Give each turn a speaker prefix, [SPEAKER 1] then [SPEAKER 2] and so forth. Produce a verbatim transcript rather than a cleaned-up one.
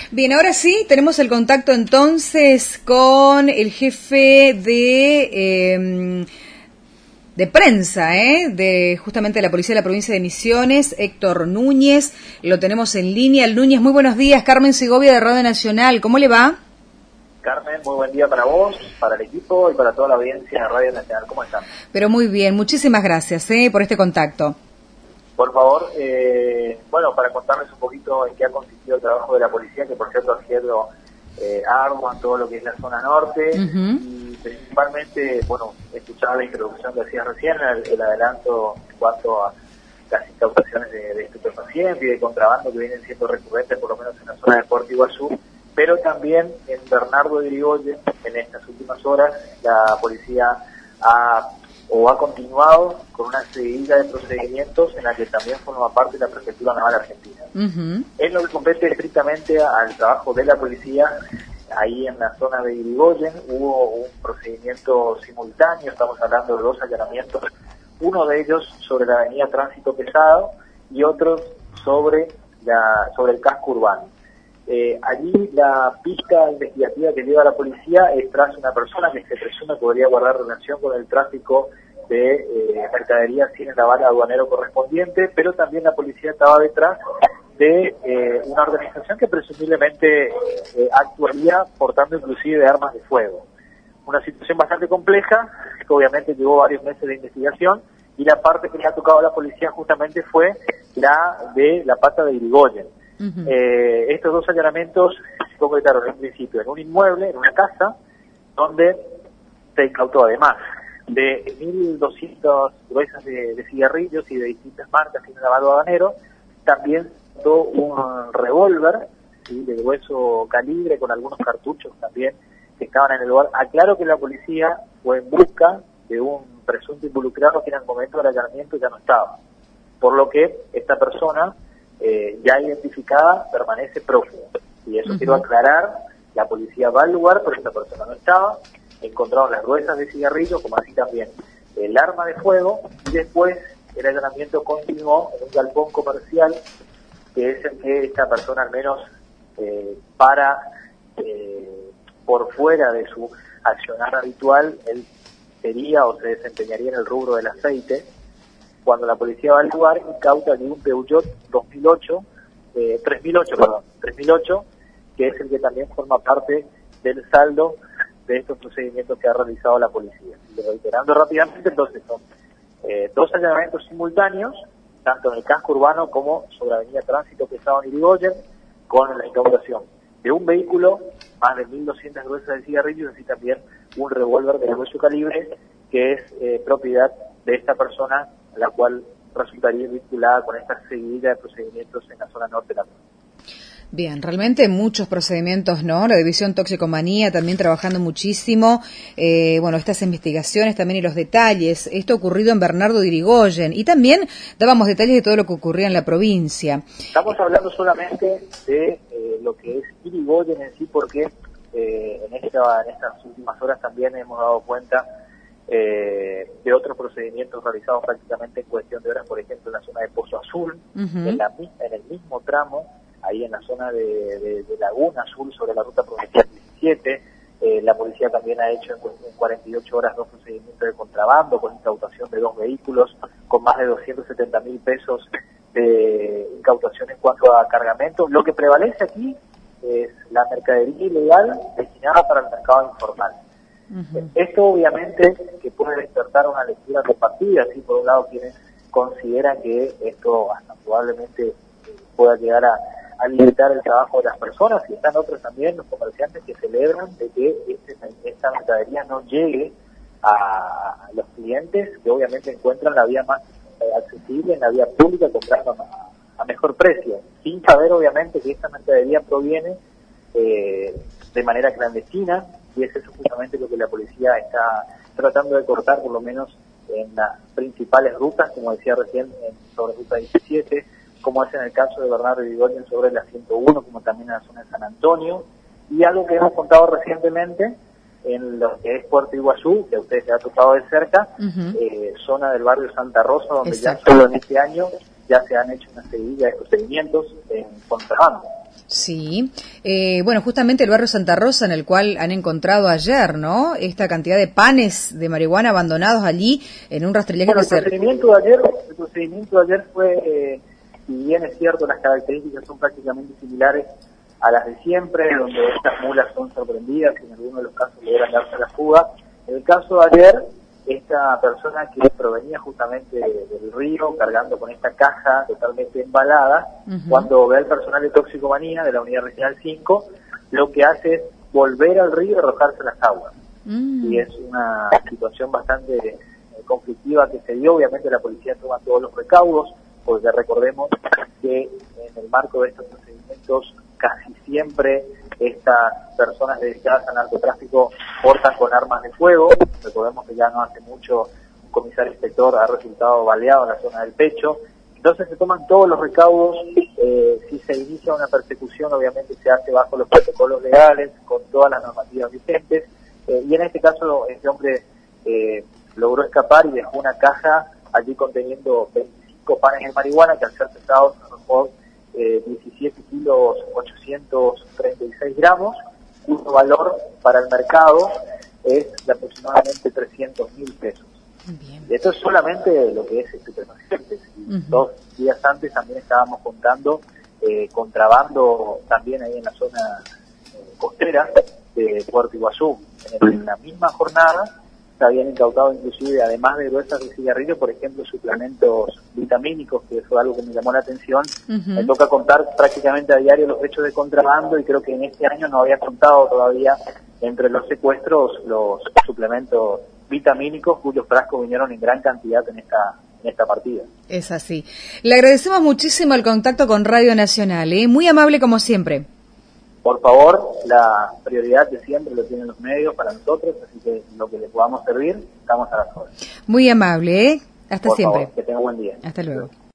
[SPEAKER 1] Bien, ahora sí, tenemos el contacto entonces con el jefe de eh, de prensa, ¿eh? de justamente la Policía de la Provincia de Misiones, Héctor Núñez. Lo tenemos en línea. El Núñez, muy buenos días. Carmen Segovia de Radio Nacional, ¿cómo le va?
[SPEAKER 2] Carmen, muy buen día para vos, para el equipo y para toda la audiencia de Radio Nacional. ¿Cómo están?
[SPEAKER 1] Pero muy bien, muchísimas gracias ¿eh? por este contacto.
[SPEAKER 2] Por favor, eh, bueno, para contarles un poquito en qué ha consistido el trabajo de la policía, que por cierto ha sido eh, arduo en todo lo que es la zona norte, uh-huh. y principalmente, bueno, escuchaba la introducción que hacías recién, el, el adelanto en cuanto a las incautaciones de, de estupefacientes y de contrabando que vienen siendo recurrentes, por lo menos en la zona de Puerto Iguazú, pero también en Bernardo de Irigoyen. En estas últimas horas la policía ha o ha continuado con una seguida de procedimientos en la que también forma parte de la Prefectura Naval Argentina. Uh-huh. En lo que compete estrictamente al trabajo de la policía, ahí en la zona de Irigoyen hubo un procedimiento simultáneo, estamos hablando de dos allanamientos, uno de ellos sobre la avenida Tránsito Pesado y otro sobre, la, sobre el casco urbano. Eh, allí la pista investigativa que lleva la policía es tras una persona que se presume podría guardar relación con el tráfico de eh, mercadería sin el aval aduanero correspondiente, pero también la policía estaba detrás de eh, una organización que presumiblemente eh, actuaría portando inclusive armas de fuego. Una situación bastante compleja, que obviamente llevó varios meses de investigación, y la parte que le ha tocado a la policía justamente fue la de la pata de Irigoyen. Uh-huh. Eh, estos dos allanamientos se concretaron en principio en un inmueble, en una casa, donde se incautó además de mil doscientas gruesas de, de cigarrillos y de distintas marcas sin lavado aduanero, también se incautó un revólver, ¿sí?, de grueso calibre con algunos cartuchos también que estaban en el lugar. Aclaro que la policía fue en busca de un presunto involucrado que en el momento del allanamiento ya no estaba, por lo que esta persona Eh, ya identificada permanece prófuga, y eso uh-huh. quiero aclarar. La policía va al lugar, pero esta persona no estaba. Encontraron las gruesas de cigarrillos, como así también el arma de fuego, y después el allanamiento continuó en un galpón comercial, que es el que esta persona al menos eh, para eh, por fuera de su accionar habitual. Él sería o se desempeñaría en el rubro del aceite. Cuando la policía va al lugar, incauta allí un Peugeot dos mil ocho, eh, tres mil ocho, perdón, tres mil ocho, que es el que también forma parte del saldo de estos procedimientos que ha realizado la policía. Y reiterando rápidamente, entonces son eh, dos allanamientos simultáneos, tanto en el casco urbano como sobre la avenida Tránsito Pesado en Irigoyen, con la incautación de un vehículo, más de mil doscientas gruesas de cigarrillos, y también un revólver de grueso calibre, que es eh, propiedad de esta persona, la cual resultaría vinculada con esta seguida de procedimientos en la zona norte de la provincia.
[SPEAKER 1] Bien, realmente muchos procedimientos, ¿no? La División Toxicomanía también trabajando muchísimo, eh, bueno, estas investigaciones también y los detalles, esto ocurrido en Bernardo de Irigoyen, y también dábamos detalles de todo lo que ocurría en la provincia.
[SPEAKER 2] Estamos hablando solamente de eh, lo que es Irigoyen en sí, porque eh, en, esta, en estas últimas horas también hemos dado cuenta Eh, de otros procedimientos realizados prácticamente en cuestión de horas, por ejemplo en la zona de Pozo Azul, uh-huh. en, la, en el mismo tramo, ahí en la zona de, de, de Laguna Azul, sobre la ruta provincial diecisiete, eh, la policía también ha hecho en, en cuarenta y ocho horas dos procedimientos de contrabando con incautación de dos vehículos, con más de doscientos setenta mil pesos de incautación en cuanto a cargamento. Lo que prevalece aquí es la mercadería ilegal destinada para el mercado informal. Uh-huh. Esto obviamente que puede despertar una lectura compartida, así por un lado quienes consideran que esto hasta probablemente pueda llegar a, a limitar el trabajo de las personas, y están otros también, los comerciantes, que celebran de que este, esta mercadería no llegue a, a los clientes, que obviamente encuentran la vía más eh, accesible en la vía pública, comprando a, a mejor precio, sin saber obviamente que esta mercadería proviene eh, de manera clandestina. Y eso es justamente lo que la policía está tratando de cortar, por lo menos en las principales rutas, como decía recién, en, sobre ruta diecisiete, como es en el caso de Bernardo de Irigoyen sobre la ciento uno, como también en la zona de San Antonio, y algo que hemos contado recientemente en lo que es Puerto Iguazú, que a ustedes les ha tocado de cerca, uh-huh. eh, zona del barrio Santa Rosa, donde Exacto. ya solo en este año ya se han hecho una seguida de procedimientos en contrabando.
[SPEAKER 1] Sí, eh, bueno, justamente el barrio Santa Rosa, en el cual han encontrado ayer, ¿no?, esta cantidad de panes de marihuana abandonados allí en un rastrillaje.
[SPEAKER 2] Bueno,
[SPEAKER 1] que
[SPEAKER 2] el procedimiento de ayer, el procedimiento de ayer fue, eh, si bien es cierto, las características son prácticamente similares a las de siempre, donde estas mulas son sorprendidas y en algunos de los casos logran darse la fuga. En el caso de ayer, esta persona que provenía justamente del río cargando con esta caja totalmente embalada, uh-huh. cuando ve al personal de toxicomanía de la Unidad Regional cinco, lo que hace es volver al río y arrojarse las aguas. Uh-huh. Y es una situación bastante eh, conflictiva que se dio. Obviamente la policía toma todos los recaudos, porque recordemos que en el marco de estos procedimientos casi siempre estas personas dedicadas al narcotráfico portan con armas de fuego. Recordemos que ya no hace mucho un comisario inspector ha resultado baleado en la zona del pecho. Entonces se toman todos los recaudos. Eh, si se inicia una persecución, obviamente se hace bajo los protocolos legales, con todas las normativas vigentes. Eh, y en este caso, este hombre eh, logró escapar y dejó una caja allí conteniendo veinticinco panes de marihuana que al ser pesados arrojó eh, diecisiete kilos ochocientos treinta y seis gramos, cuyo valor para el mercado es de aproximadamente trescientos mil pesos. Bien. Y esto es solamente lo que es estupefacientes. Uh-huh. Dos días antes también estábamos contando eh, contrabando también ahí en la zona eh, costera de Puerto Iguazú. En, en la misma jornada se habían incautado inclusive, además de gruesas de cigarrillo, por ejemplo, suplementos vitamínicos, que fue algo que me llamó la atención. Uh-huh. Me toca contar prácticamente a diario los hechos de contrabando y creo que en este año no había contado todavía entre los secuestros los suplementos vitamínicos, cuyos frascos vinieron en gran cantidad en esta en esta partida.
[SPEAKER 1] Es así. Le agradecemos muchísimo el contacto con Radio Nacional, ¿eh? Muy amable como siempre.
[SPEAKER 2] Por favor, la prioridad de siempre lo tienen los medios para nosotros, así que lo que le podamos servir, estamos a las órdenes.
[SPEAKER 1] Muy amable, ¿eh? Hasta
[SPEAKER 2] Por
[SPEAKER 1] siempre.
[SPEAKER 2] Favor, que tenga buen día.
[SPEAKER 1] Hasta luego.